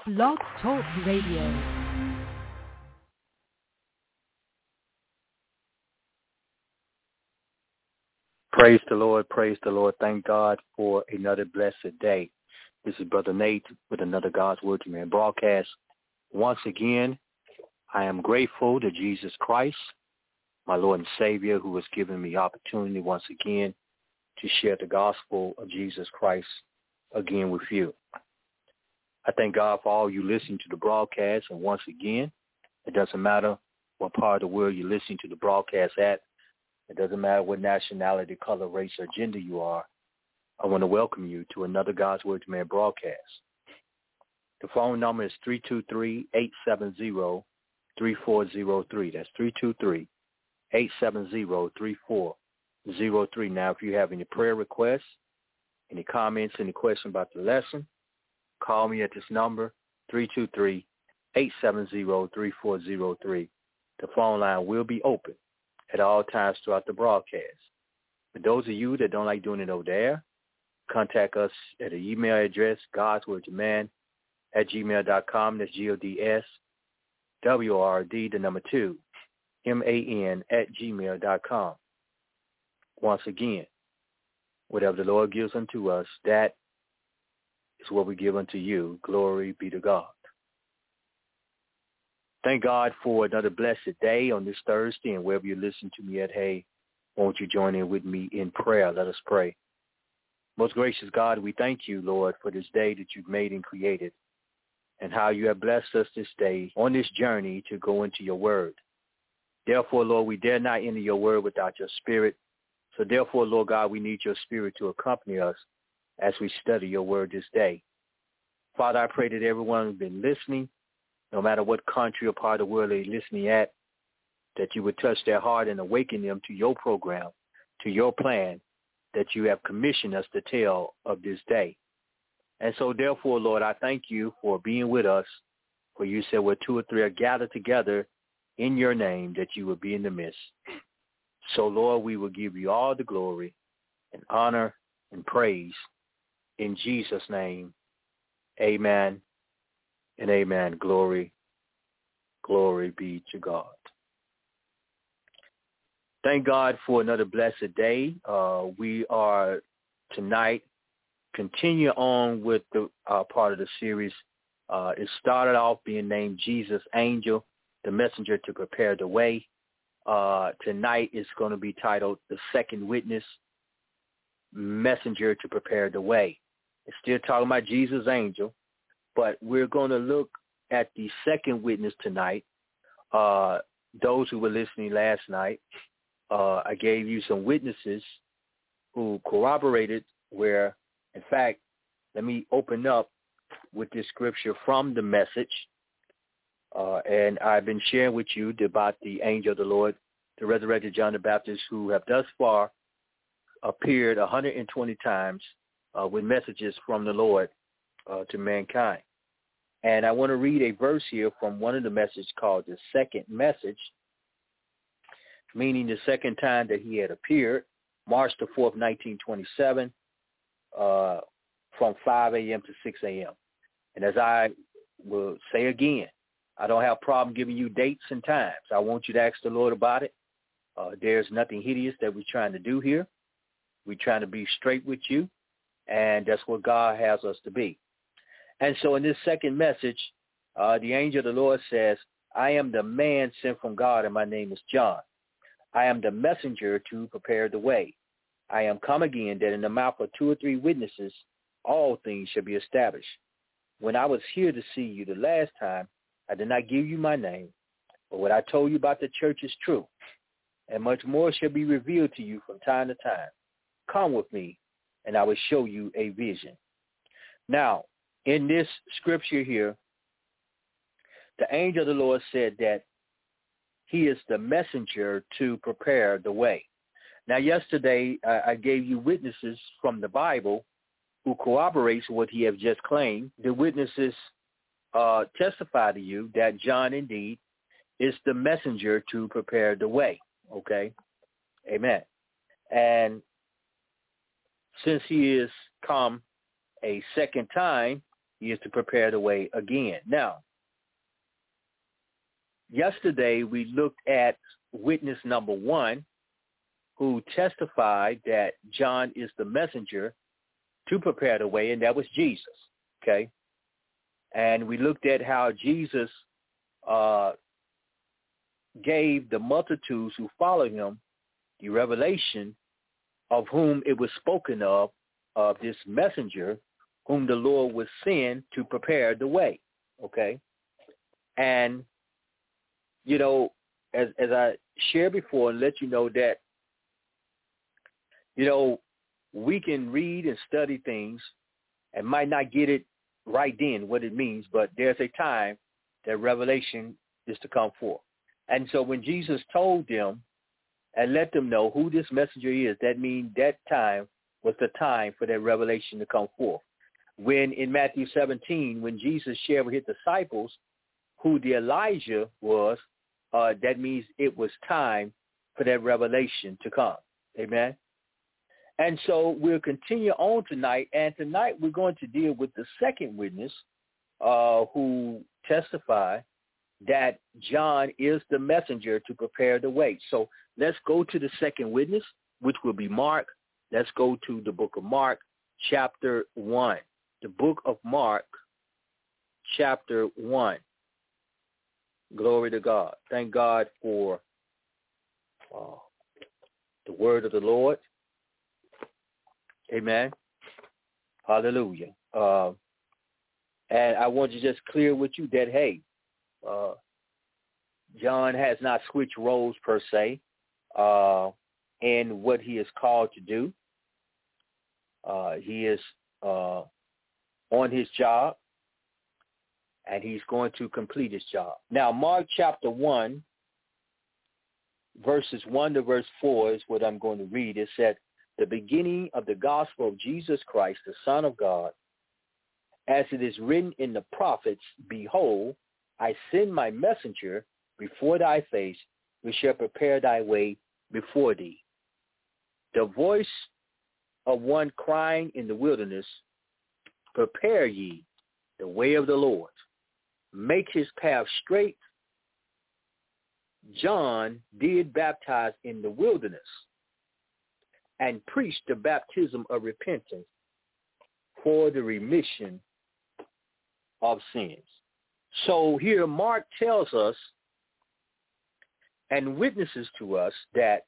Blog Talk Radio. Praise the Lord, praise the Lord. Thank God for another blessed day. This is Brother Nate with another God's Word to Man broadcast. Once again, I am grateful to Jesus Christ, my Lord and Savior, who has given me opportunity once again to share the gospel of Jesus Christ again with you. I thank God for all you listening to the broadcast. And once again, it doesn't matter what part of the world you're listening to the broadcast at. It doesn't matter what nationality, color, race, or gender you are. I want to welcome you to another God's Word to Man broadcast. The phone number is 323-870-3403. That's 323-870-3403. Now, if you have any prayer requests, any comments, any questions about the lesson, call me at this number, 323-870-3403. The phone line will be open at all times throughout the broadcast. For those of you that don't like doing it over there, contact us at an email address, godswordtoman@gmail.com. That's GODSWORD 2MAN@gmail.com. Once again, whatever the Lord gives unto us, that is what we give unto you. Glory be to God. Thank God for another blessed day on this Thursday, and wherever you listen to me at, hey, won't you join in with me in prayer? Let us pray. Most gracious God, we thank you, Lord, for this day that you've made and created, and how you have blessed us this day on this journey to go into your word. Therefore, Lord, we dare not enter your word without your spirit. So therefore, Lord God, we need your spirit to accompany us as we study your word this day. Father, I pray that everyone who's been listening, no matter what country or part of the world they're listening at, that you would touch their heart and awaken them to your program, to your plan that you have commissioned us to tell of this day. And so therefore, Lord, I thank you for being with us, for you said where two or three are gathered together in your name, that you will be in the midst. So, Lord, we will give you all the glory and honor and praise in Jesus' name. Amen and amen. Glory, glory be to God. Thank God for another blessed day. We are tonight continue on with the part of the series. It started off being named Jesus Angel, the messenger to prepare the way. Tonight it's going to be titled The Second Witness, Messenger to Prepare the Way. It's still talking about Jesus Angel, but we're going to look at the second witness tonight. Those who were listening last night, I gave you some witnesses who corroborated where, in fact, let me open up with this scripture from the Message. And I've been sharing with you about the angel of the Lord, the resurrected John the Baptist, who have thus far appeared 120 times with messages from the Lord to mankind. And I want to read a verse here from one of the messages called The Second Message, meaning the second time that he had appeared, March the 4th, 1927, from 5 a.m. to 6 a.m. And as I will say again, I don't have a problem giving you dates and times. I want you to ask the Lord about it. There's nothing hideous that we're trying to do here. We're trying to be straight with you, and that's what God has us to be. And so in this second message, the angel of the Lord says, I am the man sent from God, and my name is John. I am the messenger to prepare the way. I am come again, that in the mouth of two or three witnesses, all things shall be established. When I was here to see you the last time, I did not give you my name, but what I told you about the church is true, and much more shall be revealed to you from time to time. Come with me, and I will show you a vision. Now, in this scripture here, the angel of the Lord said that he is the messenger to prepare the way. Now, yesterday, I gave you witnesses from the Bible who corroborates what he has just claimed. The witnesses testify to you that John indeed is the messenger to prepare the way. Okay? Amen. And since he is come a second time, He is to prepare the way again. Now, yesterday we looked at witness number 1, who testified that John is the messenger to prepare the way, and that was Jesus, okay? And we looked at how Jesus gave the multitudes who followed him the revelation of whom it was spoken of this messenger whom the Lord would send to prepare the way, okay? And, you know, as I shared before, and let you know that, you know, we can read and study things and might not get it right then what it means, but there's a time that revelation is to come forth. And so when Jesus told them and let them know who this messenger is, that means that time was the time for that revelation to come forth. When in Matthew 17, when Jesus shared with his disciples who the Elijah was, that means it was time for that revelation to come. Amen. And so we'll continue on tonight, and tonight we're going to deal with the second witness who testified that John is the messenger to prepare the way. So let's go to the second witness, which will be Mark. Let's go to the book of Mark, chapter 1. The book of Mark, chapter 1. Glory to God. Thank God for the word of the Lord. Amen. Hallelujah. And I want to just clear with you that, hey, John has not switched roles per se in what he is called to do. He is on his job, and he's going to complete his job. Now, Mark chapter 1, verses 1 to verse 4 is what I'm going to read. It said, the beginning of the gospel of Jesus Christ, the Son of God, as it is written in the prophets, behold, I send my messenger before thy face, which shall prepare thy way before thee. The voice of one crying in the wilderness, prepare ye the way of the Lord, make his path straight. John did baptize in the wilderness and preached the baptism of repentance for the remission of sins. So here Mark tells us and witnesses to us that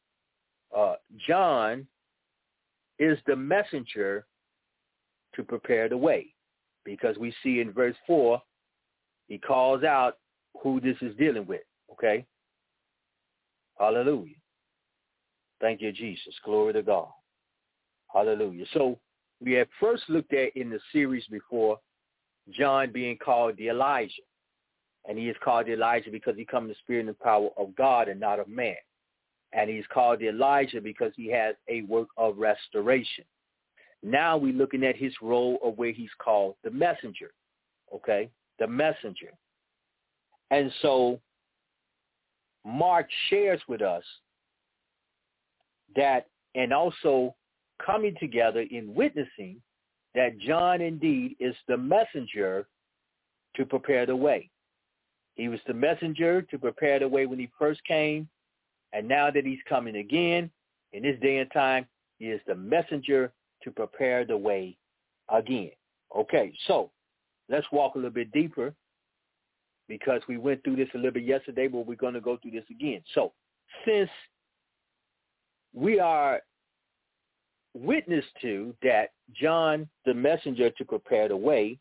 John is the messenger to prepare the way, because we see in verse 4, he calls out who this is dealing with, okay? Hallelujah. Thank you, Jesus. Glory to God. Hallelujah. So we had first looked at in the series before John being called the Elijah. And he is called the Elijah because he comes in the spirit and the power of God and not of man. And he's called the Elijah because he has a work of restoration. Now we're looking at his role of where he's called the messenger, okay? The messenger. And so Mark shares with us that, and also coming together in witnessing that John indeed is the messenger to prepare the way. He was the messenger to prepare the way when he first came, and now that he's coming again, in this day and time, he is the messenger to prepare the way again. Okay, so let's walk a little bit deeper, because we went through this a little bit yesterday, but we're going to go through this again. So since we are witness to that John, the messenger to prepare the way,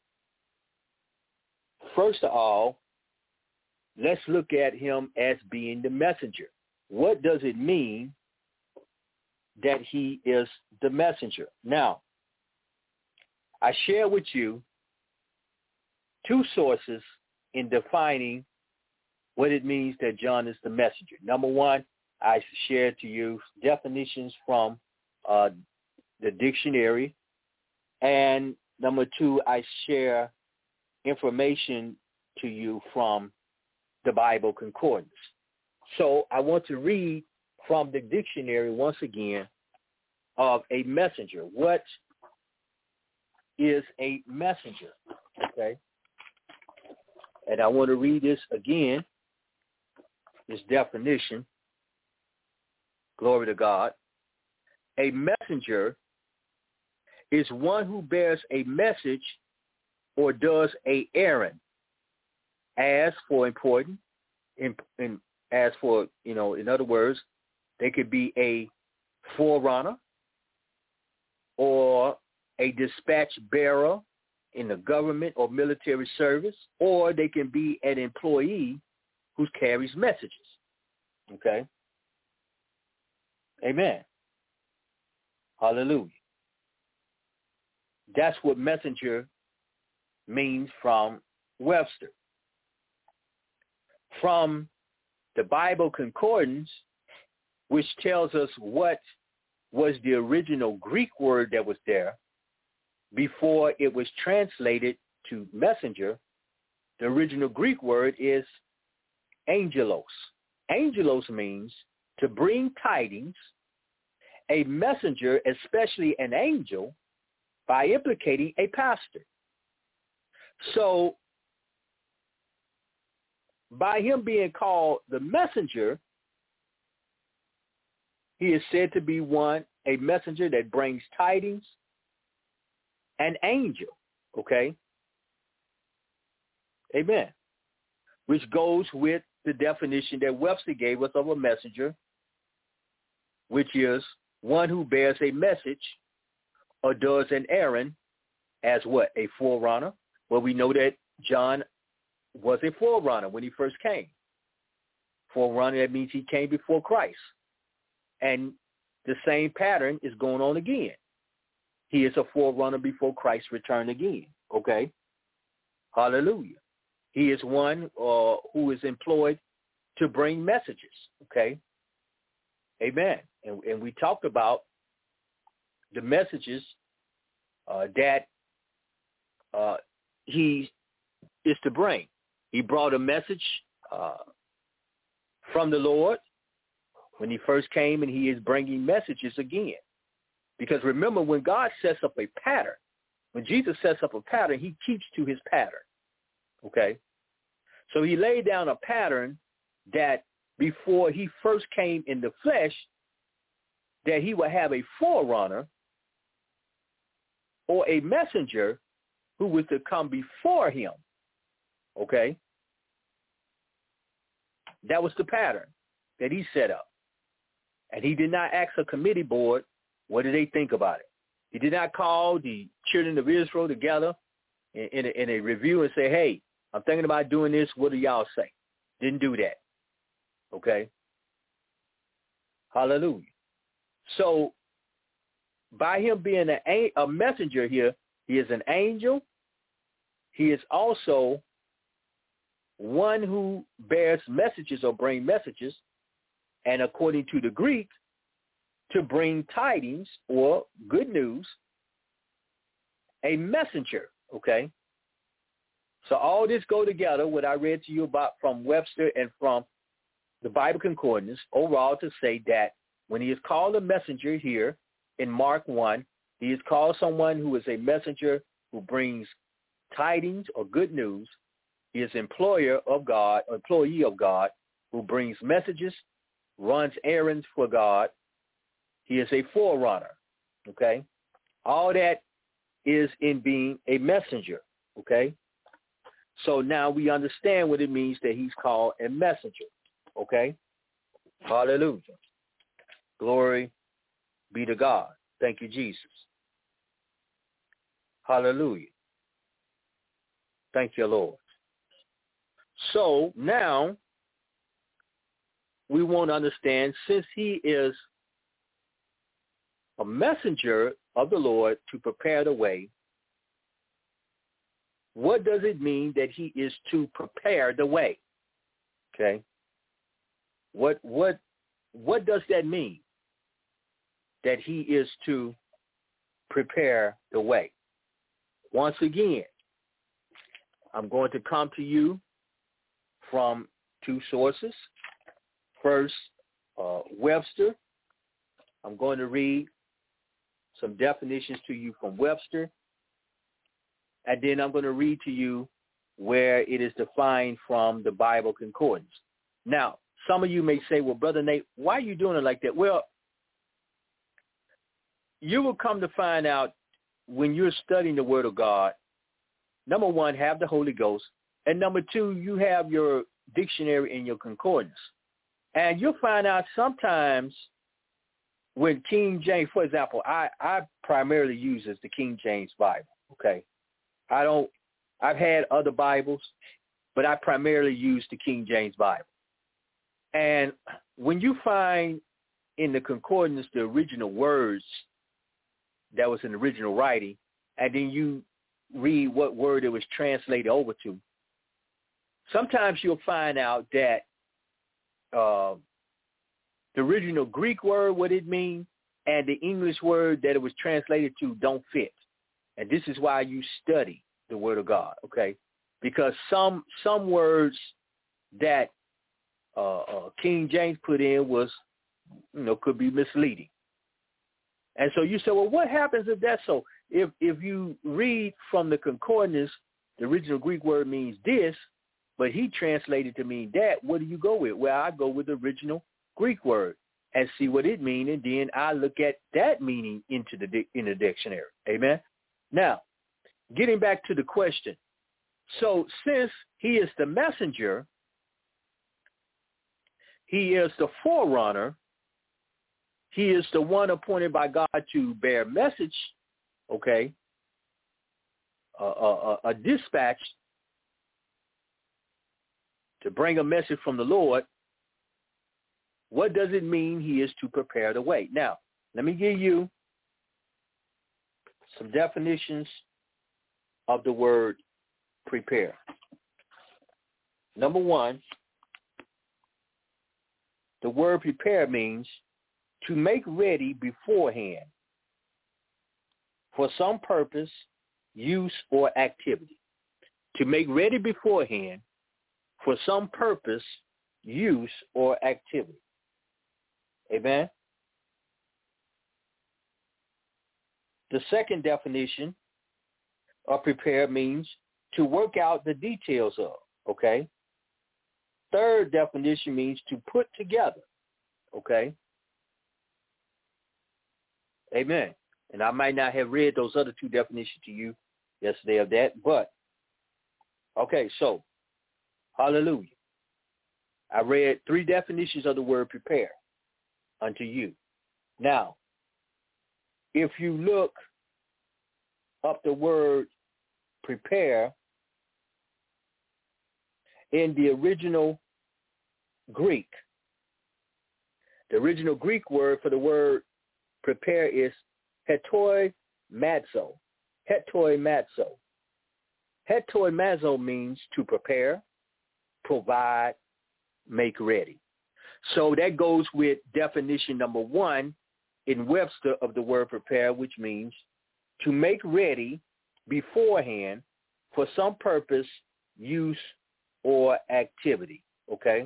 first of all, let's look at him as being the messenger. What does it mean that he is the messenger? Now, I share with you two sources in defining what it means that John is the messenger. Number one, I shared to you definitions from the dictionary. And number two, I share information to you from the Bible Concordance. So I want to read from the dictionary once again of a messenger. What is a messenger, okay? And I want to read this again, this definition. Glory to God. A messenger is one who bears a message or does a errand. As for important, in other words, they could be a forerunner or a dispatch bearer in the government or military service, or they can be an employee who carries messages. Okay? Amen. Hallelujah. That's what messenger means from Webster. From the Bible Concordance, which tells us what was the original Greek word that was there before it was translated to messenger, the original Greek word is angelos. Angelos means to bring tidings. A messenger, especially an angel, by implicating a pastor. So, by him being called the messenger, he is said to be a messenger that brings tidings, an angel, okay? Amen. Which goes with the definition that Webster gave us of a messenger, which is one who bears a message or does an errand as what? A forerunner. Well, we know that John was a forerunner when he first came. Forerunner, that means he came before Christ. And the same pattern is going on again. He is a forerunner before Christ's return again. Okay? Hallelujah. He is one who is employed to bring messages. Okay? Amen. And we talked about the messages that he is to bring. He brought a message from the Lord when he first came, and he is bringing messages again. Because remember, when God sets up a pattern, when Jesus sets up a pattern, he keeps to his pattern. Okay? So he laid down a pattern that before he first came in the flesh, that he would have a forerunner or a messenger who was to come before him. Okay? That was the pattern that he set up. And he did not ask a committee board, what do they think about it? He did not call the children of Israel together in a review and say, hey, I'm thinking about doing this. What do y'all say? Didn't do that. Okay? Hallelujah. So by him being a messenger here, he is an angel. He is also one who bears messages or bring messages, and according to the Greek, to bring tidings or good news, a messenger, okay? So all this go together, what I read to you about from Webster and from the Bible Concordance, overall to say that when he is called a messenger here in Mark 1, he is called someone who is a messenger who brings tidings or good news. He is employee of God, who brings messages, runs errands for God. He is a forerunner, okay? All that is in being a messenger, okay? So now we understand what it means that he's called a messenger, okay? Hallelujah. Glory be to God. Thank you, Jesus. Hallelujah. Thank you, Lord. So now we want to understand, since he is a messenger of the Lord to prepare the way, what does it mean that he is to prepare the way? Okay. What does that mean? That he is to prepare the way. Once again, I'm going to come to you from two sources. First, Webster. I'm going to read some definitions to you from Webster. and then I'm going to read to you where it is defined from the Bible Concordance. Now, some of you may say, well, Brother Nate, why are you doing it like that? Well, you will come to find out when you're studying the Word of God, number one, have the Holy Ghost, and number two, you have your dictionary and your concordance. And you'll find out sometimes when King James, for example, I primarily use the King James Bible, okay? I've had other Bibles, but I primarily use the King James Bible. And when you find in the concordance the original words that was in the original writing, and then you read what word it was translated over to, sometimes you'll find out that the original Greek word, what it means, and the English word that it was translated to don't fit. And this is why you study the Word of God, okay? Because some words that King James put in was, could be misleading. And so you say, well, what happens if that's so? If you read from the concordance, the original Greek word means this, but he translated to mean that, what do you go with? Well, I go with the original Greek word and see what it means, and then I look at that meaning in the dictionary. Amen? Now, getting back to the question. So since he is the messenger, he is the forerunner, he is the one appointed by God to bear message, okay, a dispatch to bring a message from the Lord. What does it mean he is to prepare the way? Now, let me give you some definitions of the word prepare. Number one, the word prepare means to make ready beforehand for some purpose, use, or activity. To make ready beforehand for some purpose, use, or activity. Amen? The second definition of prepare means to work out the details of, okay? Third definition means to put together, okay? Amen. And I might not have read those other two definitions to you yesterday of that, but, okay, so, hallelujah. I read three definitions of the word prepare unto you. Now, if you look up the word prepare in the original Greek, the original Greek word for the word prepare is hetoi mazo. Hetoi mazo. Hetoi mazo means to prepare, provide, make ready. So that goes with definition number one in Webster of the word prepare, which means to make ready beforehand for some purpose, use, or activity, okay?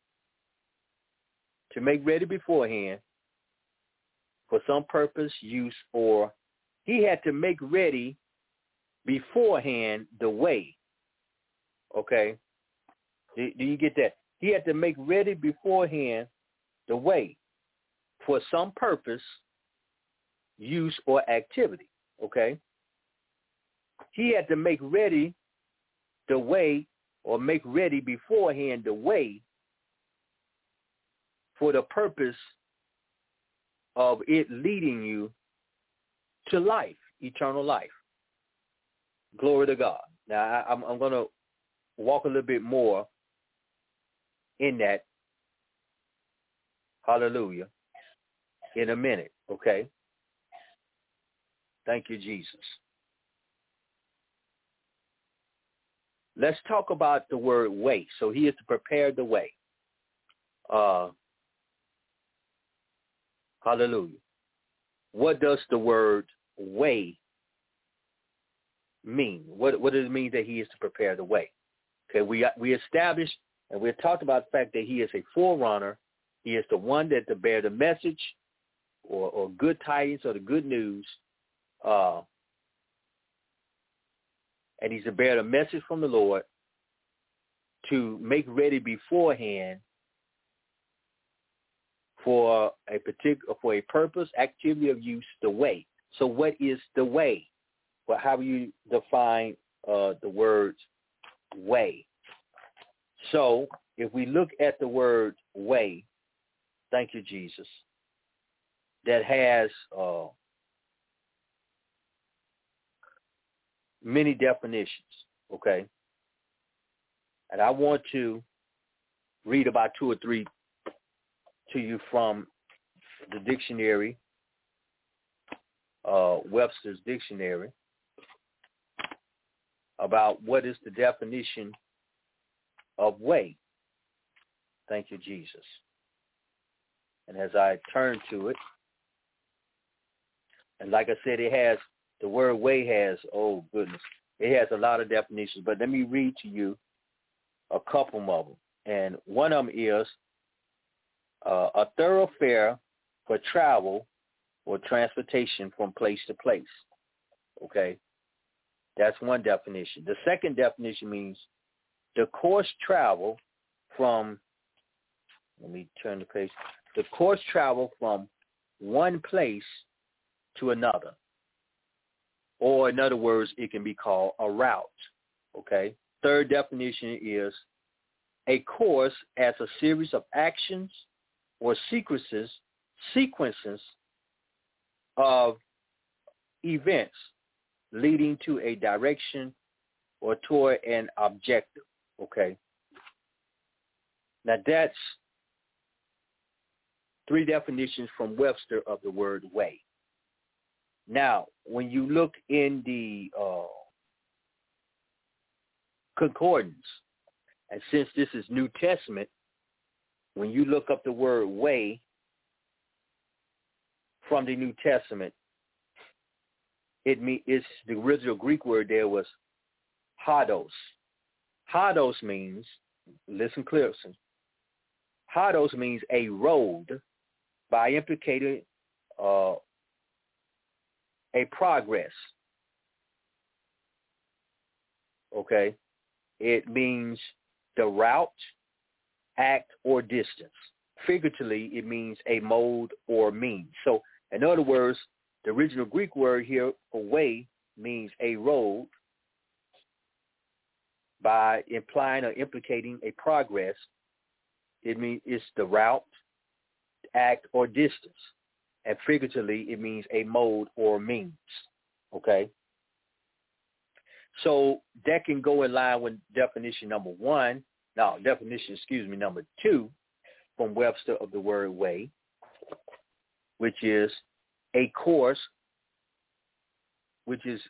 To make ready beforehand for some purpose, use, or he had to make ready beforehand the way, okay? Do you get that? He had to make ready beforehand the way for some purpose, use, or activity, okay? He had to make ready the way or make ready beforehand the way for the purpose of it leading you to life, eternal life. Glory to God. Now, I'm going to walk a little bit more in that, hallelujah, in a minute, okay? Thank you, Jesus. Let's talk about the word way. So he is to prepare the way. Hallelujah. What does the word way mean? What does it mean that he is to prepare the way? Okay, we established and we talked about the fact that he is a forerunner. He is the one that to bear the message or good tidings or the good news and he's to bear the message from the Lord to make ready beforehand for a purpose, activity of use, the way. So what is the way? Well, how do you define the words way? So if we look at the word way, thank you, Jesus, that has many definitions, okay? And I want to read about 2 or 3 to you from the dictionary, Webster's Dictionary, about what is the definition of way. Thank you, Jesus. And as I turn to it, and like I said, the word way has, oh goodness, it has a lot of definitions, but let me read to you a couple of them. And one of them is a thoroughfare for travel or transportation from place to place. Okay? That's one definition. The second definition means the course travel from, let me turn the page, the course travel from one place to another. Or in other words, it can be called a route. Okay? Third definition is a course as a series of actions or sequences of events leading to a direction or toward an objective. Okay? Now that's 3 definitions from Webster of the word way. Now, when you look in the concordance, and since this is New Testament, when you look up the word way from the New Testament, it's the original Greek word there was hodos. Hodos means, listen clearly, hodos means a road by implicating a progress. Okay? It means the route, act, or distance. Figuratively, it means a mode or means. So, in other words, the original Greek word here for way means a road by implying or implicating a progress. It means it's the route, act, or distance. And figuratively, it means a mode or means. Okay? So that can go in line with definition number 2 from Webster of the word way, which is a course, which is,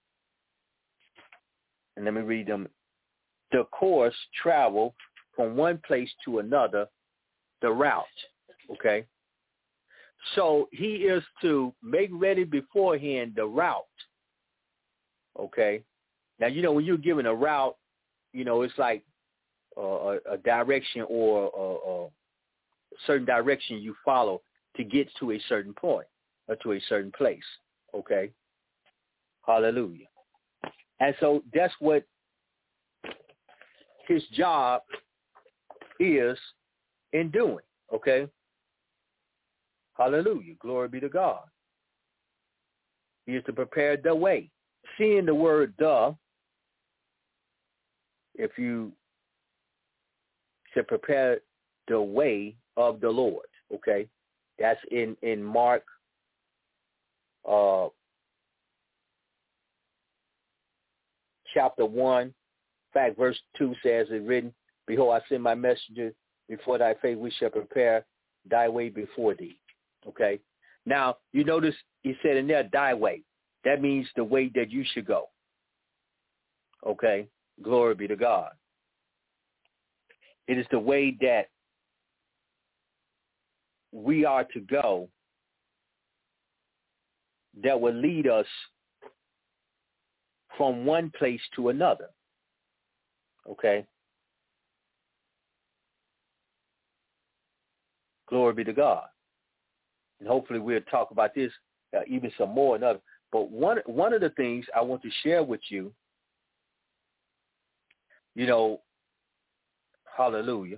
and let me read them, the course travel from one place to another, the route, okay? So he is to make ready beforehand the route, okay? Now, when you're given a route, it's like a direction or a certain direction you follow to get to a certain point or to a certain place, okay? Hallelujah. And so that's what his job is in doing, okay? Hallelujah. Glory be to God. He is to prepare the way. Seeing the word the, if you should prepare the way of the Lord, okay? That's in Mark chapter 1. In fact, verse 2 says it written, behold, I send my messenger before thy face, we shall prepare thy way before thee. Okay? Now, you notice he said in there, thy way. That means the way that you should go. Okay? Glory be to God. It is the way that we are to go that will lead us from one place to another. Okay? Glory be to God. And hopefully we'll talk about this even some more. But one of the things I want to share with you You know, hallelujah.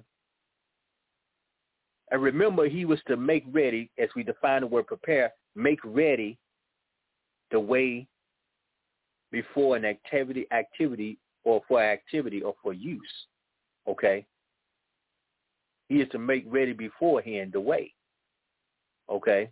And remember, he was to make ready, as we define the word prepare, make ready the way before an activity or for activity or for use. Okay? He is to make ready beforehand the way. Okay?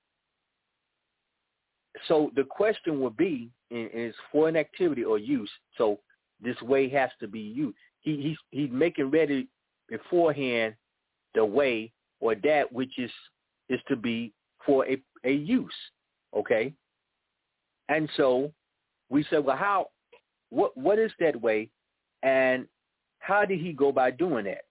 So the question would be, is for an activity or use, so this way has to be used. He's making ready beforehand the way or that which is to be for a use. Okay? And so we said, well, what is that way, and how did he go by doing that?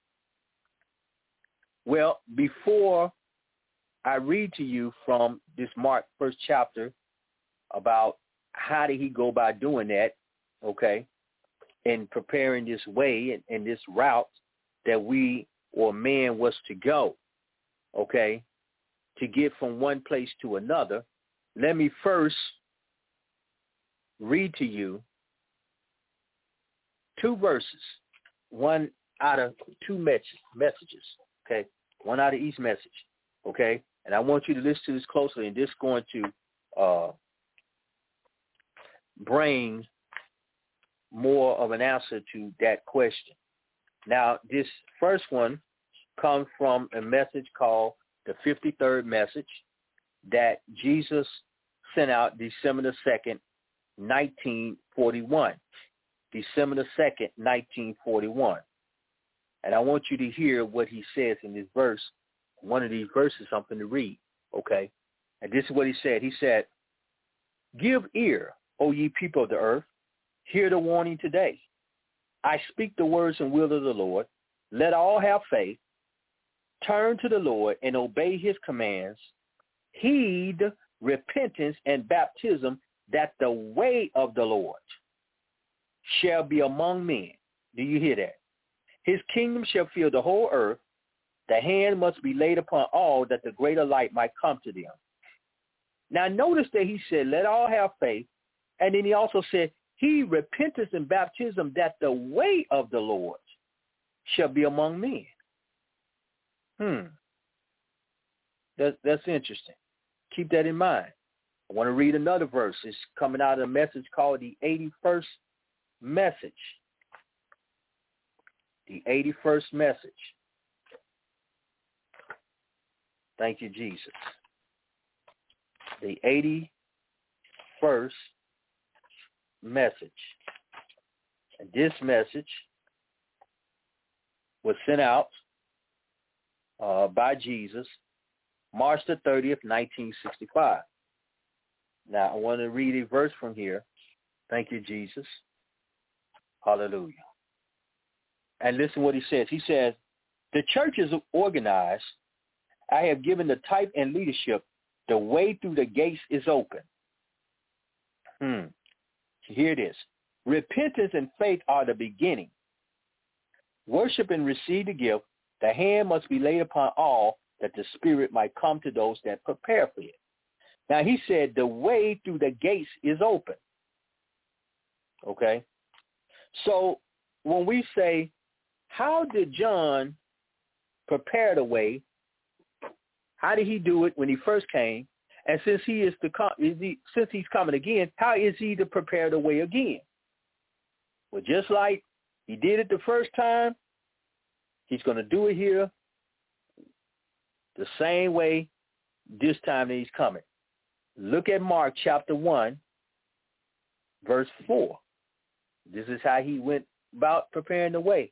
Well, before I read to you from this Mark 1st chapter about how did he go by doing that, okay, and preparing this way and this route that we or man was to go, okay, to get from one place to another, let me first read to you two verses, one out of two messages, okay, one out of each message, okay, and I want you to listen to this closely, and this is going to bring more of an answer to that question. Now, this first one comes from a message called the 53rd message that Jesus sent out December the 2nd, 1941. December the 2nd, 1941. And I want you to hear what he says in this verse. One of these verses, something to read, okay? And this is what he said. He said, "Give ear, O ye people of the earth, hear the warning today. I speak the words and will of the Lord. Let all have faith. Turn to the Lord and obey his commands. Heed repentance and baptism, that the way of the Lord shall be among men." Do you hear that? "His kingdom shall fill the whole earth. The hand must be laid upon all, that the greater light might come to them." Now notice that he said, let all have faith. And then he also said, "He repentance and baptism, that the way of the Lord shall be among men." That's interesting. Keep that in mind. I want to read another verse. It's coming out of a message called the 81st message. The 81st message. Thank you, Jesus. The 81st message. And this message was sent out by Jesus March the 30th, 1965. Now, I want to read a verse from here. Thank you, Jesus. Hallelujah. And listen what he says. He says, "The church is organized. I have given the type and leadership. The way through the gates is open." Hear this. "Repentance and faith are the beginning. Worship and receive the gift. The hand must be laid upon all, that the Spirit might come to those that prepare for it." Now, he said the way through the gates is open. Okay? So when we say, how did John prepare the way? How did he do it when he first came? And since since he's coming again, how is he to prepare the way again? Well, just like he did it the first time, he's going to do it here the same way this time that he's coming. Look at Mark chapter 1, verse 4. This is how he went about preparing the way.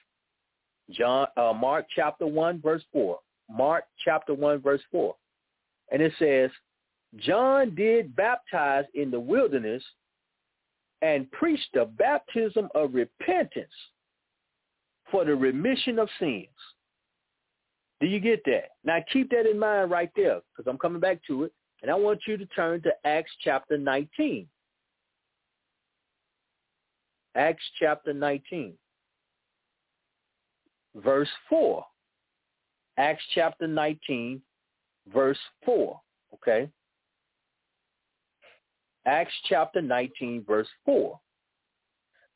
Mark chapter 1, verse 4. Mark chapter 1, verse 4. And it says, "John did baptize in the wilderness and preached the baptism of repentance for the remission of sins." Do you get that? Now keep that in mind right there, because I'm coming back to it. And I want you to turn to Acts chapter 19. Acts chapter 19, verse 4. Acts chapter 19, verse 4. Okay? Acts chapter 19, verse 4.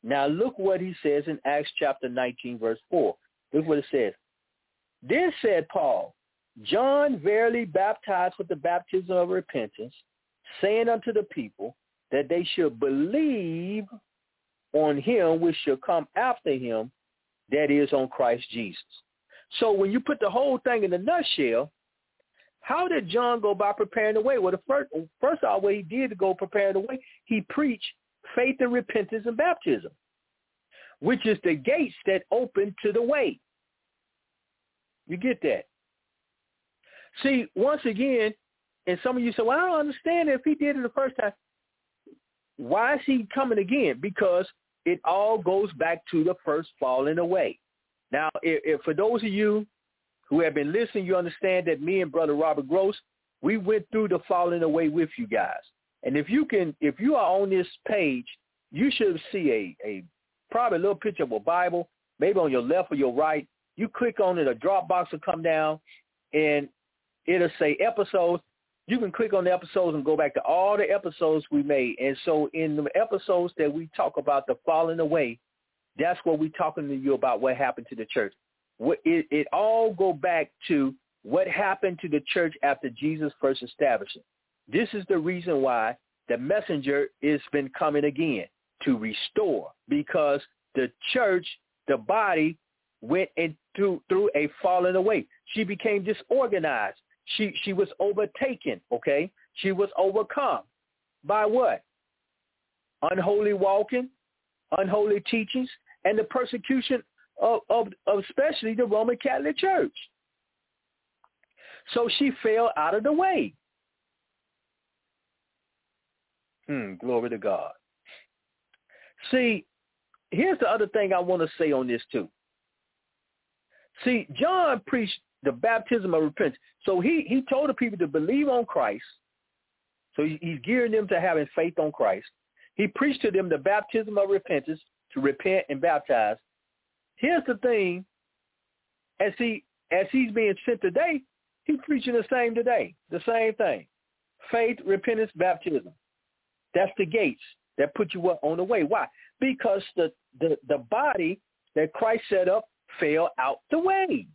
Now look what he says in Acts chapter 19, verse 4. Look what it says. Then said Paul, John verily baptized with the baptism of repentance, saying unto the people that they should believe on him which shall come after him, that is, on Christ Jesus. So when you put the whole thing in a nutshell, how did John go about preparing the way? Well, the first off, what he did to go prepare the way, he preached faith and repentance and baptism, which is the gates that open to the way. You get that? See, once again, and some of you say, well, I don't understand if he did it the first time. Why is he coming again? Because it all goes back to the first falling away. Now, if for those of you who have been listening, you understand that me and Brother Robert Gross, we went through the falling away with you guys. And if you are on this page, you should see a probably a little picture of a Bible, maybe on your left or your right. You click on it, a drop box will come down, and it'll say episodes. You can click on the episodes and go back to all the episodes we made. And so in the episodes that we talk about the falling away, that's what we're talking to you about, what happened to the church. It all go back to what happened to the church after Jesus first established it. This is the reason why the messenger has been coming again, to restore, because the church, the body, went through a falling away. She became disorganized. She was overtaken, okay? She was overcome by what? Unholy walking, unholy teachings, and the persecution of especially the Roman Catholic Church. So she fell out of the way. Glory to God. See, here's the other thing I want to say on this too. See, John preached the baptism of repentance. So he told the people to believe on Christ. So he's gearing them to having faith on Christ. He preached to them the baptism of repentance, to repent and baptize. Here's the thing, as he's being sent today, he's preaching the same today, the same thing. Faith, repentance, baptism. That's the gates that put you on the way. Why? Because the body that Christ set up fell out the way.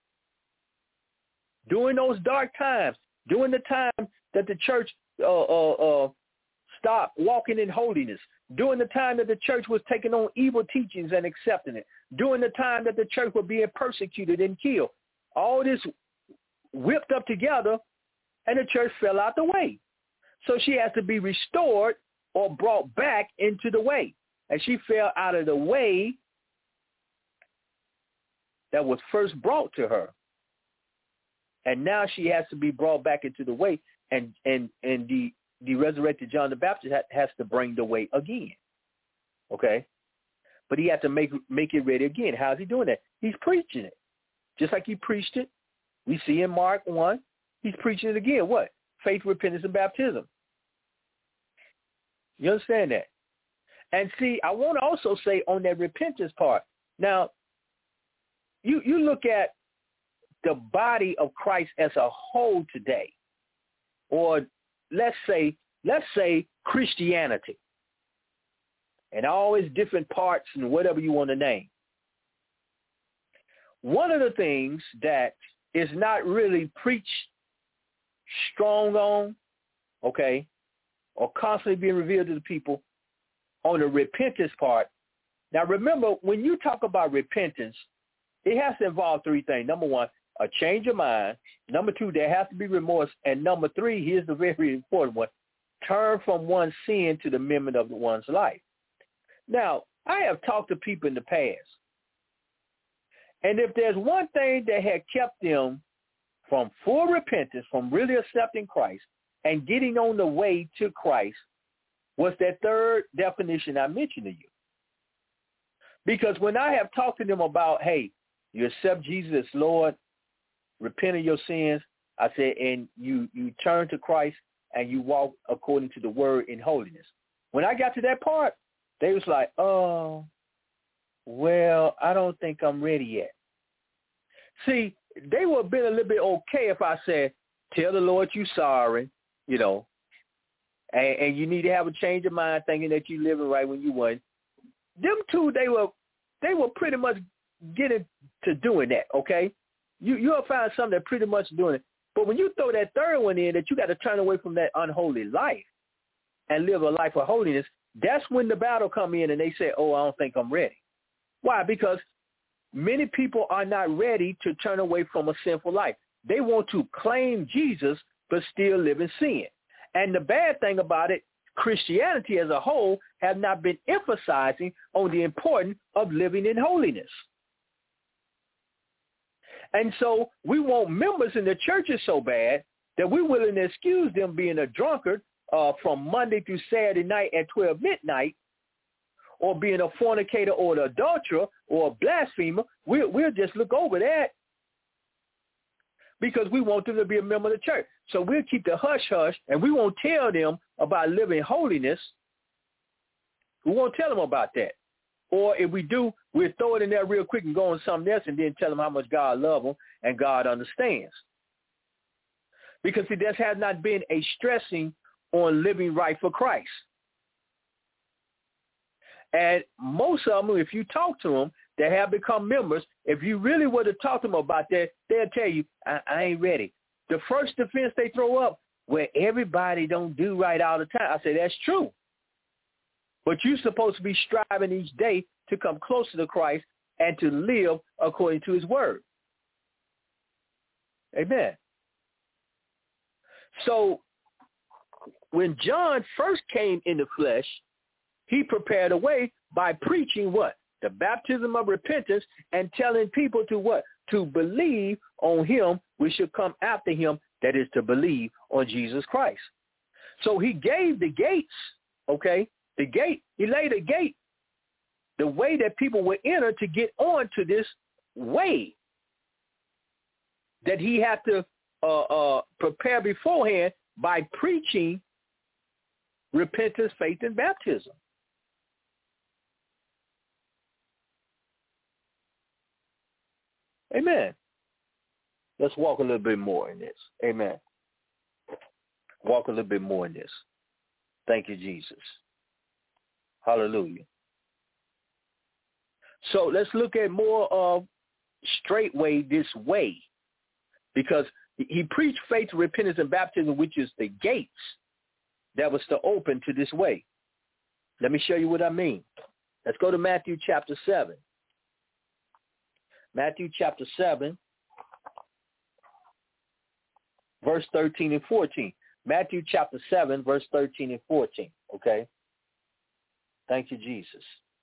During those dark times, during the time that the church stopped walking in holiness, during the time that the church was taking on evil teachings and accepting it, during the time that the church was being persecuted and killed, all this whipped up together, and the church fell out the way. So she has to be restored or brought back into the way. And she fell out of the way that was first brought to her. And now she has to be brought back into the way, and the resurrected John the Baptist has to bring the way again. Okay? But he has to make it ready again. How's he doing that? He's preaching it. Just like he preached it. We see in Mark 1, he's preaching it again. What? Faith, repentance, and baptism. You understand that? And see, I want to also say on that repentance part. Now, you look at the body of Christ as a whole today, or let's say Christianity, and all its different parts and whatever you want to name. One of the things that is not really preached strong on, okay, or constantly being revealed to the people on the repentance part. Now remember, when you talk about repentance, it has to involve three things. Number one, a change of mind. Number two, there has to be remorse. And number three, here's the very important one, turn from one's sin to the amendment of one's life. Now, I have talked to people in the past, and if there's one thing that had kept them from full repentance, from really accepting Christ and getting on the way to Christ, was that third definition I mentioned to you. Because when I have talked to them about, hey, you accept Jesus as Lord, repent of your sins, I said, and you turn to Christ and you walk according to the word in holiness. When I got to that part, they was like, oh, well, I don't think I'm ready yet. See, they would have been a little bit okay if I said, tell the Lord you're sorry, you know, and you need to have a change of mind thinking that you're living right when you weren't. them two, they were pretty much getting to doing that, okay? You'll find some that pretty much doing it. But when you throw that third one in, that you got to turn away from that unholy life and live a life of holiness, that's when the battle come in and they say, oh, I don't think I'm ready. Why? Because many people are not ready to turn away from a sinful life. They want to claim Jesus but still live in sin. And the bad thing about it, Christianity as a whole have not been emphasizing on the importance of living in holiness. And so we want members in the churches so bad that we're willing to excuse them being a drunkard from Monday through Saturday night at 12 midnight, or being a fornicator or an adulterer or a blasphemer. We'll just look over that because we want them to be a member of the church. So we'll keep the hush-hush, and we won't tell them about living holiness. We won't tell them about that. Or if we do, we'll throw it in there real quick and go on something else and then tell them how much God loves them and God understands. Because see, there has not been a stressing on living right for Christ. And most of them, if you talk to them, they have become members. If you really were to talk to them about that, they'll tell you, I ain't ready. The first defense they throw up, where everybody don't do right all the time. I say, that's true. But you're supposed to be striving each day to come closer to Christ and to live according to his word. Amen. So when John first came in the flesh, he prepared a way by preaching what? The baptism of repentance and telling people to what? To believe on him which should come after him, that is to believe on Jesus Christ. So he gave the gates, okay? The gate, he laid a gate, the way that people would enter to get on to this way that he had to prepare beforehand by preaching repentance, faith, and baptism. Amen. Let's walk a little bit more in this. Amen. Walk a little bit more in this. Thank you, Jesus. Hallelujah. So let's look at more of straightway this way, because he preached faith, repentance, and baptism, which is the gates that was to open to this way. Let me show you what I mean. Let's go to Matthew chapter 7. Matthew chapter 7, verse 13 and 14. Matthew chapter 7, verse 13 and 14. Okay? Thank you, Jesus.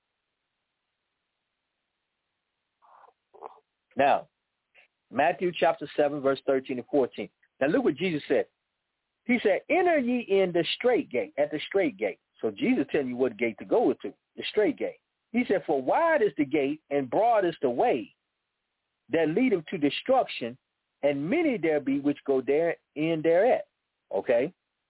Now, Matthew chapter 7, verse 13 and 14. Now look what Jesus said. He said, enter ye in the straight gate, at the straight gate. So Jesus telling you what gate to go to, the straight gate. He said, for wide is the gate and broad is the way that leadeth to destruction, and many there be which go therein thereat. Okay?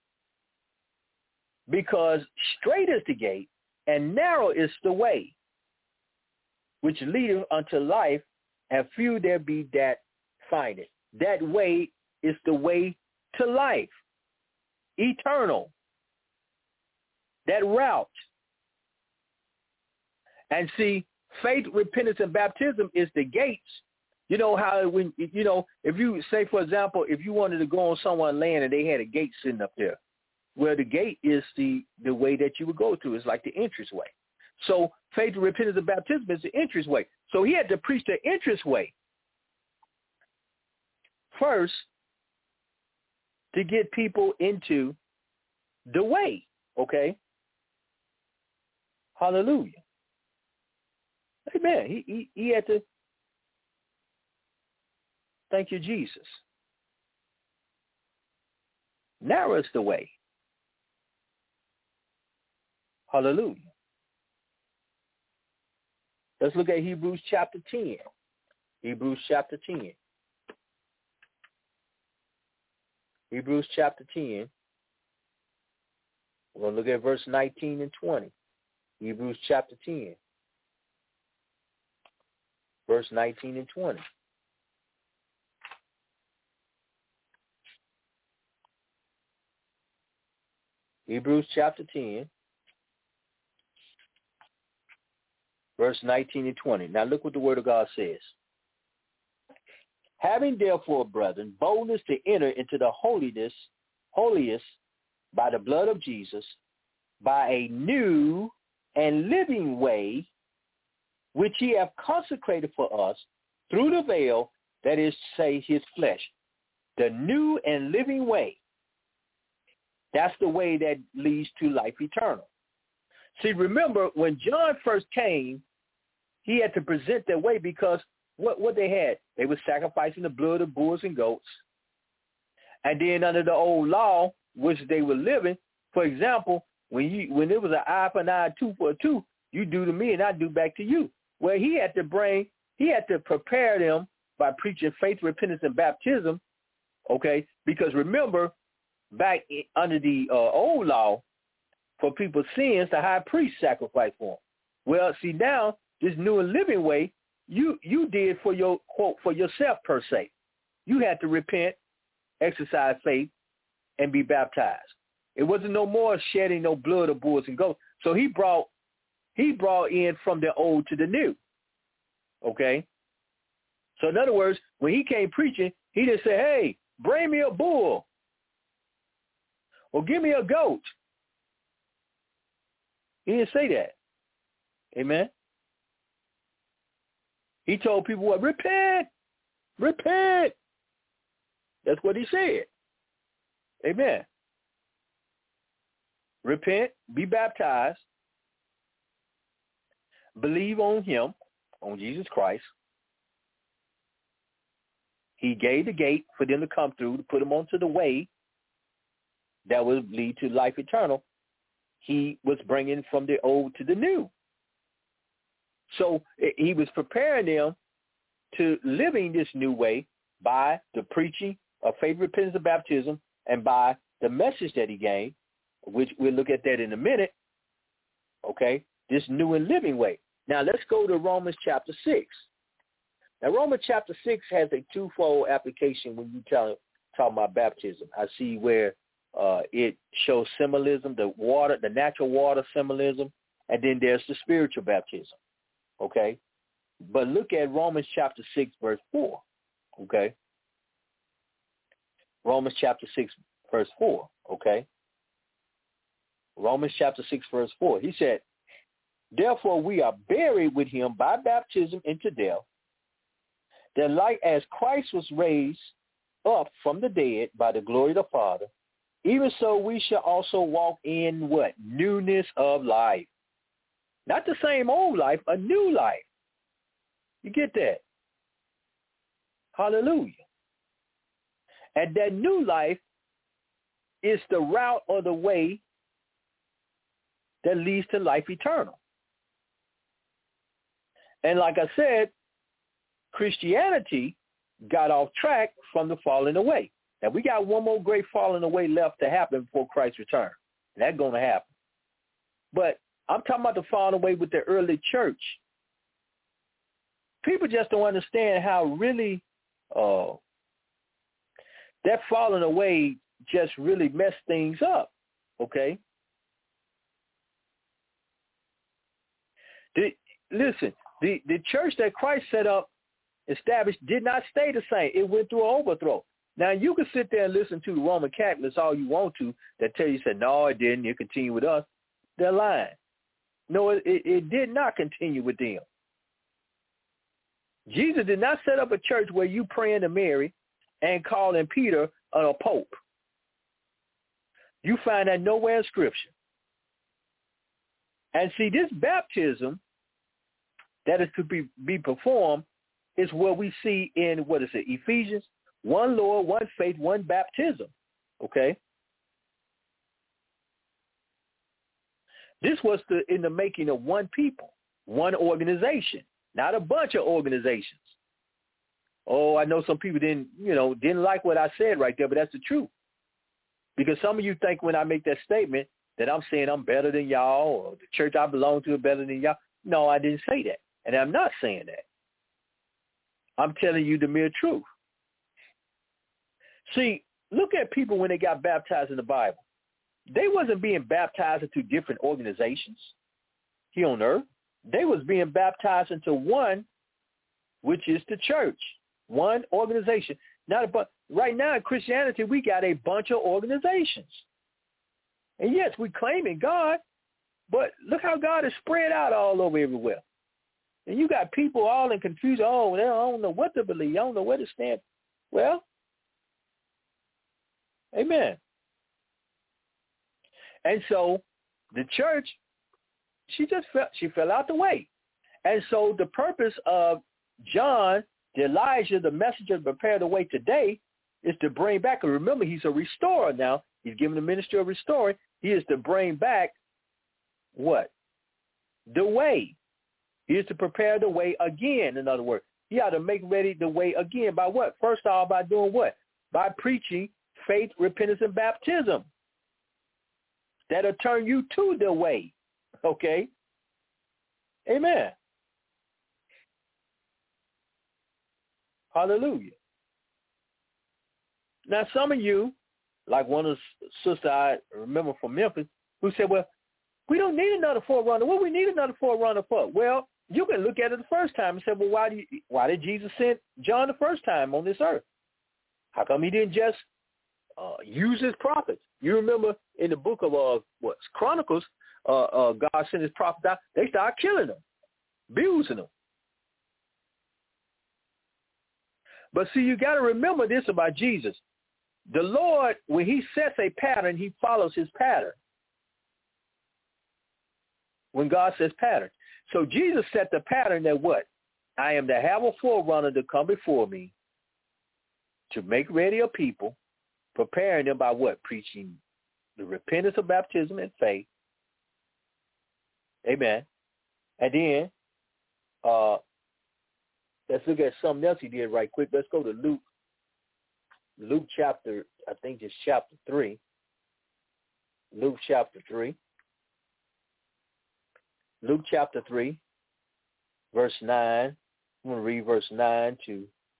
Because straight is the gate, and narrow is the way, which leadeth unto life, and few there be that find it. That way is the way to life, eternal. That route. And see, faith, repentance, and baptism is the gates. You know how when, you know, if you say, for example, if you wanted to go on someone's land and they had a gate sitting up there, well, the gate is the way that you would go through. It's like the entranceway. So faith, repentance, and baptism is the entranceway. So he had to preach the entranceway first to get people into the way, okay? Hallelujah. Amen. He had to. Thank you, Jesus. Narrow is the way. Hallelujah. Let's look at Hebrews chapter 10. Hebrews chapter 10. Hebrews chapter 10. We're going to look at verse 19 and 20. Hebrews chapter 10. Verse 19 and 20. Hebrews chapter 10. verse 19 and 20. Now look what the word of God says. Having therefore, brethren, boldness to enter into the holiest by the blood of Jesus, by a new and living way, which he hath consecrated for us through the veil, that is to say, his flesh. The new and living way. That's the way that leads to life eternal. See, remember, when John first came, he had to present that way because what they had? They were sacrificing the blood of bulls and goats. And then under the old law, which they were living, for example, when it was an eye for an eye, tooth for a tooth, you do to me and I do back to you. Well, he had to prepare them by preaching faith, repentance, and baptism, okay? Because remember, back under the old law, for people's sins, the high priest sacrificed for them. Well, see, now, this new and living way, you did for your quote for yourself per se. You had to repent, exercise faith, and be baptized. It wasn't no more shedding no blood of bulls and goats. So he brought in from the old to the new. Okay? So in other words, when he came preaching, he didn't say, hey, bring me a bull or give me a goat. He didn't say that. Amen? He told people what? Repent. Repent. That's what he said. Amen. Repent, be baptized, believe on him, on Jesus Christ. He gave the gate for them to come through, to put them onto the way that would lead to life eternal. He was bringing from the old to the new. So he was preparing them to living this new way by the preaching of faith, repentance, and baptism, and by the message that he gave, which we'll look at that in a minute, okay, this new and living way. Now, let's go to Romans chapter 6. Now, Romans chapter 6 has a twofold application when you talk about baptism. I see where it shows symbolism, the natural water symbolism, and then there's the spiritual baptism, okay? But look at Romans chapter 6, verse 4, okay? Romans chapter 6, verse 4, okay? Romans chapter 6, verse 4. He said, therefore we are buried with him by baptism into death, that like as Christ was raised up from the dead by the glory of the Father, even so we shall also walk in what? Newness of life. Not the same old life, a new life. You get that? Hallelujah. And that new life is the route or the way that leads to life eternal. And like I said, Christianity got off track from the falling away. Now, we got one more great falling away left to happen before Christ's return. And that's going to happen. But I'm talking about the falling away with the early church. People just don't understand how really that falling away just really messed things up, okay? Listen, the church that Christ set up, established, did not stay the same. It went through an overthrow. Now, you can sit there and listen to the Roman Catholics all you want to that tell you, said, no, it didn't. It continued with us. They're lying. No, it did not continue with them. Jesus did not set up a church where you praying to Mary and calling Peter a pope. You find that nowhere in Scripture. And see, this baptism that is to be performed is what we see in, what is it, Ephesians? One Lord, one faith, one baptism. Okay? This was in the making of one people, one organization, not a bunch of organizations. Oh, I know some people didn't like what I said right there, but that's the truth. Because some of you think when I make that statement that I'm saying I'm better than y'all or the church I belong to is better than y'all. No, I didn't say that. And I'm not saying that. I'm telling you the mere truth. See, look at people when they got baptized in the Bible. They wasn't being baptized into different organizations here on earth. they was being baptized into one, which is the church, one organization. Not a bunch. Right now in Christianity, we got a bunch of organizations. And yes, we claiming God, but look how God is spread out all over everywhere. And you got people all in confusion. Oh, I don't know what to believe. I don't know where to stand. Well, amen. And so the church, she fell out the way. And so the purpose of John, the Elijah, the messenger to prepare the way today is to bring back, and remember, he's a restorer now. He's given the ministry of restoring. He is to bring back what? The way. He is to prepare the way again, in other words. He ought to make ready the way again by what? First of all, by doing what? By preaching faith, repentance, and baptism. That'll turn you to the way. Okay? Amen. Hallelujah. Now, some of you, like one of the sisters I remember from Memphis, who said, well, we don't need another forerunner. What we need another forerunner for? Well, you can look at it the first time and say, well, why did Jesus send John the first time on this earth? How come he didn't just use his prophets? You remember in the book of Chronicles, God sent his prophets out. They started killing them, abusing them. But see, you got to remember this about Jesus. The Lord, when he sets a pattern, he follows his pattern. When God says pattern. So Jesus set the pattern that what? I am to have a forerunner to come before me to make ready a people, preparing them by what? Preaching the repentance of baptism and faith. Amen. And then let's look at something else he did right quick. Let's go to Luke. Luke chapter, I think just chapter 3. Luke chapter 3. Luke chapter 3, verse 9. I'm going to read verse 9 to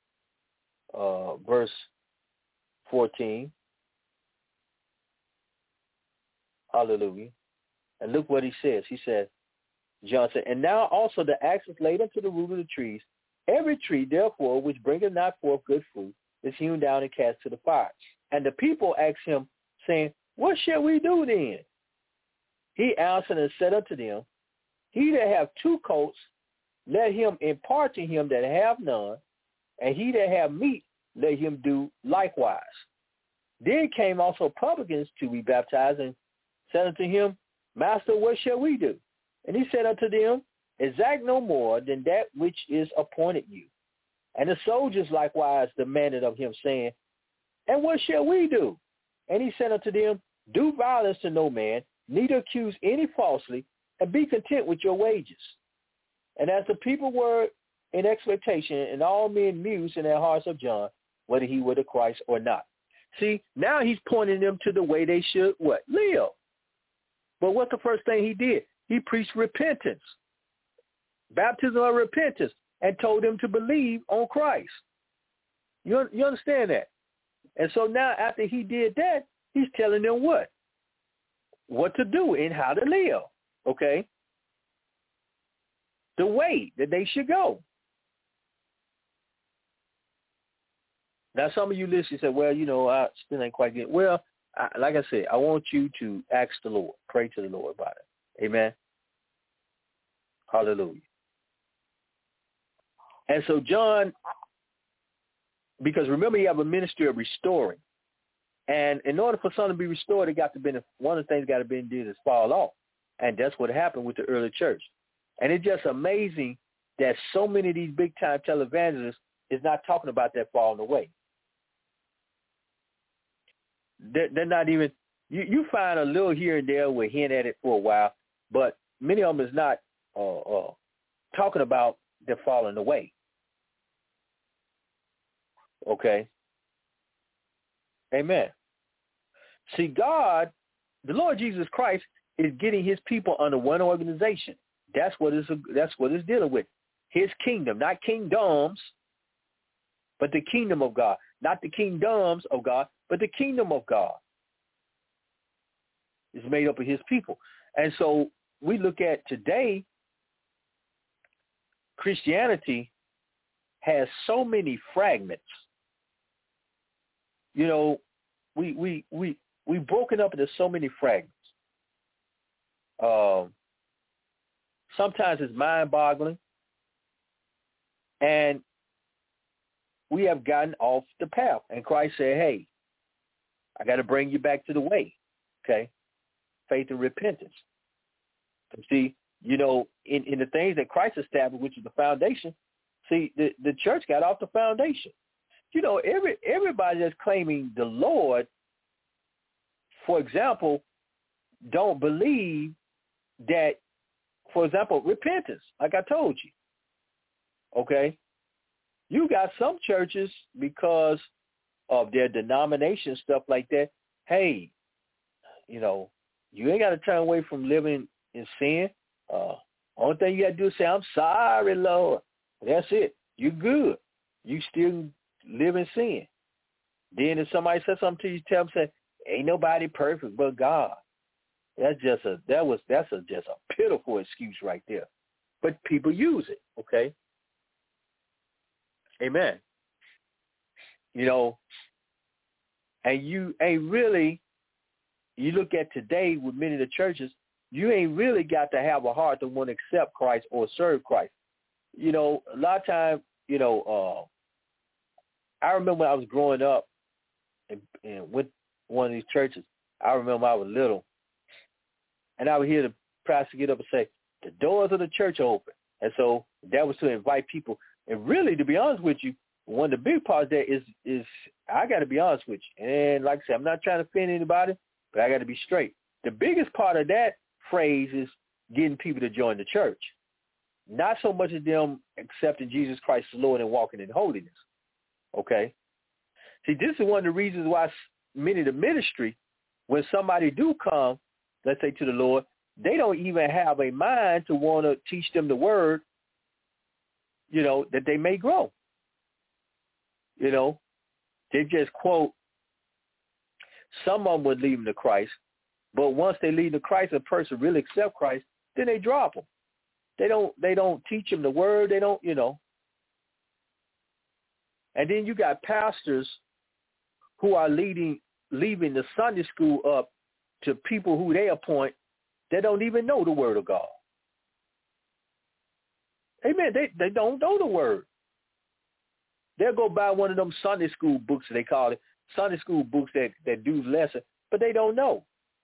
verse 14. Hallelujah. And look what he says. He says, John said, and now also the axe is laid unto the root of the trees. Every tree, therefore, which bringeth not forth good fruit, is hewn down and cast to the fire. And the people asked him, saying, what shall we do then? He answered and said unto them, he that have 2 coats, let him impart to him that have none, and he that have meat, let him do likewise. Then came also publicans to be baptized, and said unto him, Master, what shall we do? And he said unto them, exact no more than that which is appointed you. And the soldiers likewise demanded of him, saying, and what shall we do? And he said unto them, do violence to no man, neither accuse any falsely, and be content with your wages. And as the people were in expectation, and all men mused in their hearts of John, whether he were the Christ or not. See, now he's pointing them to the way they should what? Live. But what's the first thing he did? He preached repentance, baptism of repentance, and told them to believe on Christ. You understand that? And so now after he did that, he's telling them what to do and how to live, okay? The way that they should go. Now, some of you listeners say, well, I still ain't quite get. Well, like I said, I want you to ask the Lord, pray to the Lord about it. Amen. Hallelujah. And so John, because remember, you have a ministry of restoring. And in order for something to be restored, one of the things got to be did is fall off. And that's what happened with the early church. And it's just amazing that so many of these big-time televangelists is not talking about that falling away. They're not even, you find a little here and there we'll hint at it for a while, but many of them is not talking about their falling away. Okay? Amen. See, God, the Lord Jesus Christ, is getting his people under one organization. That's what it's dealing with. His kingdom, not kingdoms, but the kingdom of God. Not the kingdoms of God, but the kingdom of God is made up of his people. And so we look at today, Christianity has so many fragments. You know, we broken up into so many fragments. Sometimes it's mind-boggling, and we have gotten off the path. And Christ said, hey, I got to bring you back to the way, okay? Faith and repentance. And see, you know, in the things that Christ established, which is the foundation, see, the church got off the foundation. You know, everybody that's claiming the Lord, for example, don't believe that, for example, repentance, like I told you, okay? You got some churches, because of their denomination, stuff like that, hey, you know, you ain't got to turn away from living in sin. Only thing you got to do is say, I'm sorry, Lord. That's it. You're good. You still live in sin. Then if somebody says something to you, tell them, say, ain't nobody perfect but God. That's just a pitiful excuse right there. But people use it, okay? Amen. You know, and you ain't really, you look at today with many of the churches, you ain't really got to have a heart to want to accept Christ or serve Christ. You know, a lot of times, you know, I remember when I was growing up and with one of these churches, I remember I was little, and I would hear the pastor get up and say, the doors of the church are open. And so that was to invite people. And really, to be honest with you, one of the big parts there is I got to be honest with you. And like I said, I'm not trying to offend anybody, but I got to be straight. The biggest part of that phrase is getting people to join the church. Not so much as them accepting Jesus Christ as Lord and walking in holiness. Okay? See, this is one of the reasons why many of the ministry, when somebody do come, let's say to the Lord, they don't even have a mind to want to teach them the word, you know, that they may grow. You know, they just quote, some of them would lead them to Christ, but once they lead to Christ, a person really accept Christ, then they drop them. They don't teach them the word. They don't, you know. And then you got pastors who are leaving the Sunday school up to people who they appoint that don't even know the word of God. Amen. They don't know the word. They'll go buy one of them Sunday school books, they call it, Sunday school books that do lesson, but they don't know.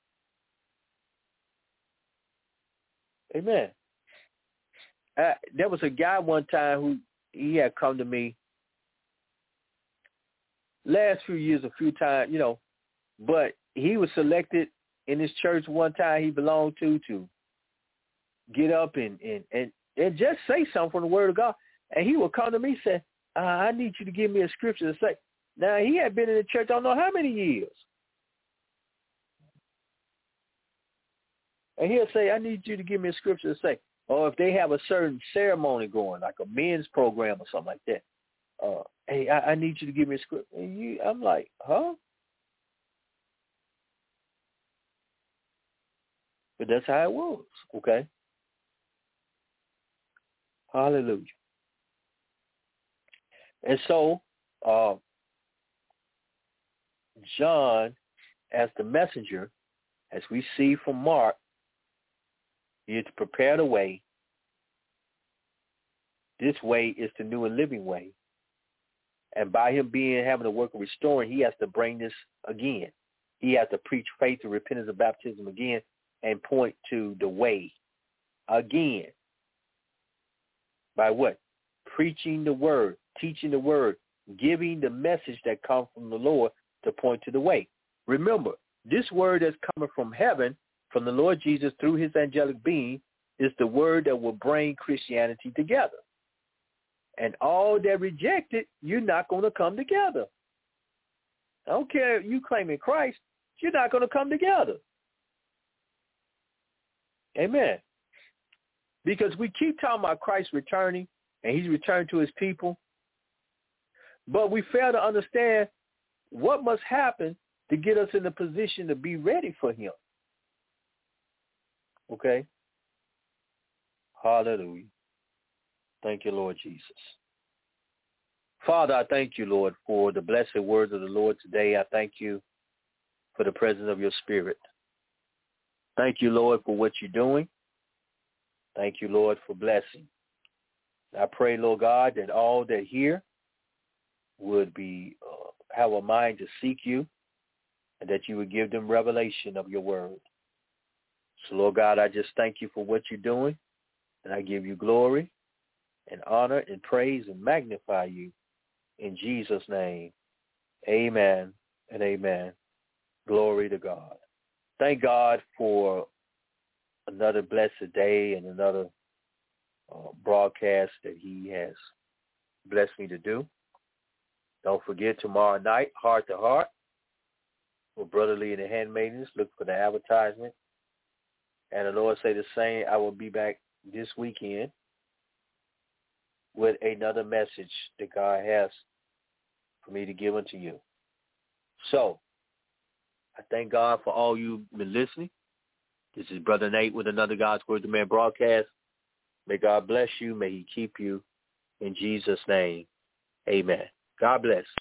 Amen. There was a guy one time who he had come to me last few years, a few times, you know, but he was selected in this church one time he belonged to get up and just say something from the word of God. And he would come to me and say, I need you to give me a scripture to say. Now, he had been in the church I don't know how many years. And he'll say, I need you to give me a scripture to say. Or if they have a certain ceremony going, like a men's program or something like that, hey, I need you to give me a scripture. And I'm like, huh? But that's how it was, okay? Hallelujah. And so, John, as the messenger, as we see from Mark, he is to prepare the way. This way is the new and living way. And by him having the work of restoring, he has to bring this again. He has to preach faith and repentance and baptism again and point to the way again. By what? Preaching the word, teaching the word, giving the message that comes from the Lord to point to the way. Remember, this word that's coming from heaven, from the Lord Jesus through his angelic being, is the word that will bring Christianity together. And all that reject it, you're not going to come together. I don't care if you claiming Christ, you're not going to come together. Amen. Because we keep talking about Christ returning, and he's returned to his people, but we fail to understand what must happen to get us in the position to be ready for him. Okay? Hallelujah. Thank you, Lord Jesus. Father, I thank you, Lord, for the blessed words of the Lord today. I thank you for the presence of your Spirit. Thank you, Lord, for what you're doing. Thank you, Lord, for blessing. I pray, Lord God, that all that hear would be have a mind to seek you, and that you would give them revelation of your word. So, Lord God, I just thank you for what you're doing, and I give you glory and honor and praise and magnify you in Jesus' name. Amen and amen. Glory to God. Thank God for another blessed day and another broadcast that he has blessed me to do. Don't forget, tomorrow night, Heart to Heart, with Brotherly and the Handmaidens. Look for the advertisement. And the Lord say the same. I will be back this weekend with another message that God has for me to give unto you. So, I thank God for all you been listening. This is Brother Nate with another God's Word to Man broadcast. May God bless you. May he keep you. In Jesus' name, amen. God bless.